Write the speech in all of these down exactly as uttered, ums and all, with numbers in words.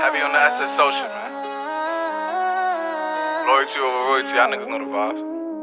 Heavy on the S S social, man. Loyalty over royalty, y'all niggas know the vibes.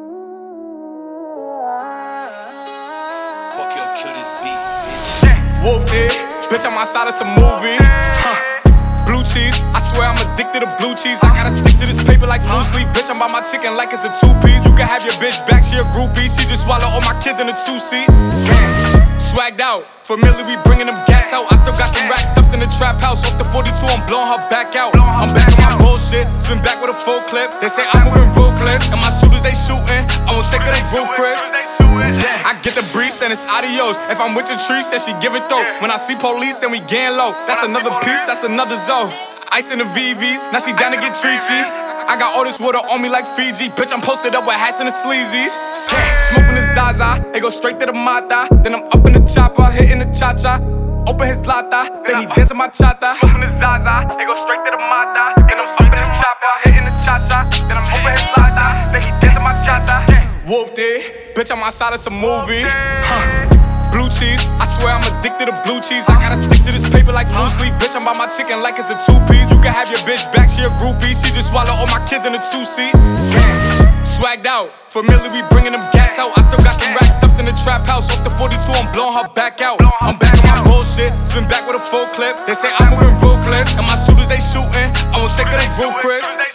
Fuck yo, kill this beat, bitch. Whooped it, bitch, I'm outside of some movie. Blue cheese, I swear I'm addicted to blue cheese. I gotta stick to this paper like blue sleep. Bitch, I'm by my chicken like it's a two-piece. You can have your bitch back, she a groupie. She just swallow all my kids in a two-seat. Swagged out, familiar, we bringing them gas out. I still got some racks stuffed in the trap house. Off the forty-two, I'm blowing her back out. I'm back on my bullshit, spin back with a full clip. They say I'm moving ruthless, and my shooters they shooting. I won't take her, they roof, Chris. I get the breeze, then it's adios. If I'm with your trees, then she give it though. When I see police, then we gang low. That's another piece, that's another zone. Ice in the V Vs, now she down to get treachy. I got all this water on me like Fiji. Bitch, I'm posted up with hats and the sleazies. Smoking the Zaza, it go straight to the Mata. Then I'm up in the chopper, hitting the cha-cha. Open his lata, then he dancing my chata. Smoking the Zaza, it go straight to the Mata. Then I'm up in the chopper, hitting the cha-cha. Then I'm open his lata, then he dancing my chata. Whooped it, bitch, I'm outside of some movie. Blue cheese, I swear I'm addicted to blue cheese. I gotta stick to this paper like blue sleep. Bitch, I'm by my chicken like it's a two-piece. You can have your bitch back, she a groupie. She just swallow all my kids in a two-seat. Swagged out, familiar, we bringing them gas out. I still got some racks stuffed in the trap house. Off the forty-two, I'm blowing her back out. I'm back on my bullshit, spin back with a full clip. They say I'm moving ruthless, and my shooters they shooting. I won't take her, they roof, Chris.